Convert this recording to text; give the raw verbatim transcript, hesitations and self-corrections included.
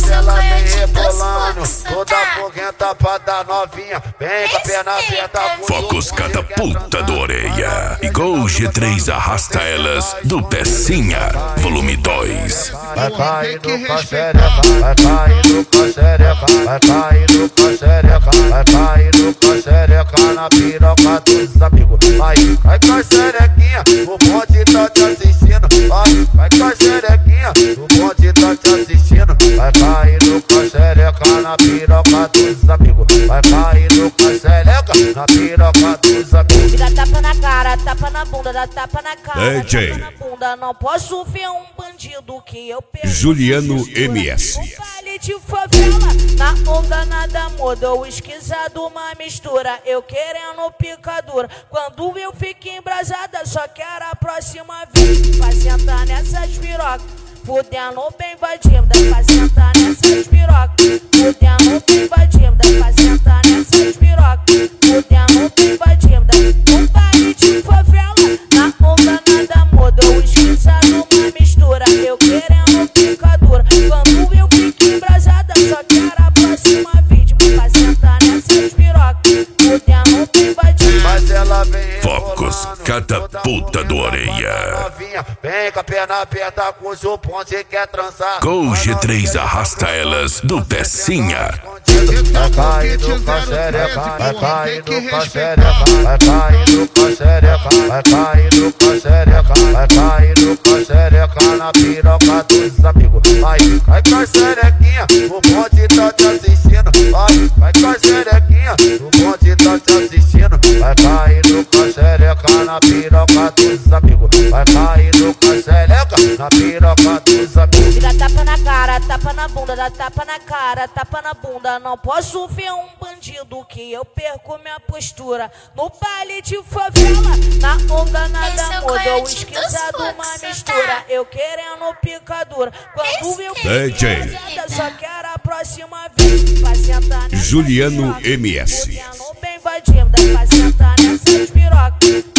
Mas ela vem rebolando, toda foguenta pra dar novinha. Vem com a perna aberta. Focos catapulta do orelha. E Gol G três arrasta elas do Pecinha, volume dois. Vai caindo com a xereca, vai caindo com a xereca, vai caindo com a xereca, vai caindo com a xereca na piroca dos amigos. Vai, vai com a xerequinha, o bonde tá te assistindo. Vai, vai com a xerequinha, o bonde tá te assistindo. Vai caindo com a xereca na piroca dos amigos. Vai caindo com a xereca na piroca dos amigos. Me dá tapa na cara, tapa na bunda, dá tapa na cara, D J tapa na bunda. Não posso ver um bandido que eu perco. Juliano M S. Um baile de favela, na onda nada muda. O esquisado uma mistura, eu querendo picadura. Quando eu fico embrasada, só quero a próxima vez. Vai sentar nessas pirocas, fudendo bem invadida. Vai sentar nessas pirocas, fudendo bem invadida. Vai sentar nessas pirocas, fudendo bem invadida. Um baile de favela, na onda nada muda. O esquisado uma mistura, eu querendo picadura. Quando eu fico embrasada, só quero a próxima vítima. Vai sentar nessas pirocas, fudendo bem invadida. Mas ela vem Focos catapulta do orelha. Vem com a perna aberta, cujo o ponte quer trançar. Gol G três arrasta elas do Pecinha. Vai caindo com a xereca, vai caindo com a xereca, vai caindo com a xereca, vai caindo com a xereca, vai caindo com a xereca na piroca dos amigos. Vai, vai com a xerequinha, o bonde tá te assistindo. Vai, vai com a xerequinha, o bonde tá te assistindo. Vai caindo com a xereca na piroca dos amigos. Vai caindo com a xereca na piroca dos amigos. Me dá tapa na cara, tapa na bunda, dá tapa na cara, tapa na bunda. Não posso ver um bandido que eu perco minha postura. No baile de favela, na onda nada muda. O esquisado uma mistura, eu querendo picadura. Quando eu D J embrasada, só quero a próxima vez. Vai sentar nessas Juliano pirocas, M S. fudendo bem invadida. Vai sentar nessas pirocas,